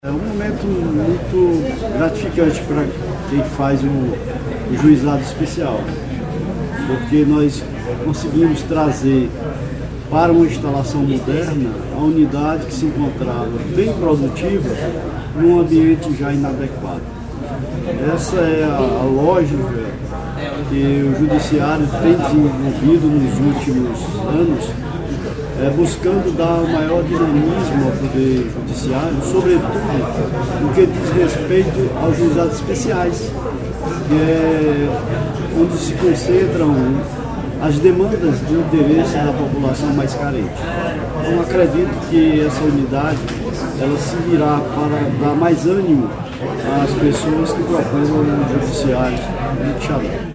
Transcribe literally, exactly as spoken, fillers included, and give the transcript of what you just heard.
É um momento muito gratificante para quem faz o, o juizado especial, porque nós conseguimos trazer para uma instalação moderna a unidade que se encontrava bem produtiva num ambiente já inadequado. Essa é a, a lógica que o judiciário tem desenvolvido nos últimos anos, é, buscando dar o maior dinamismo ao poder judiciário, sobretudo no que diz respeito aos juizados especiais, que é onde se concentram as demandas de interesse da população mais carente. Então acredito que essa unidade ela servirá para dar mais ânimo às pessoas que procuram o judiciário muito chamado.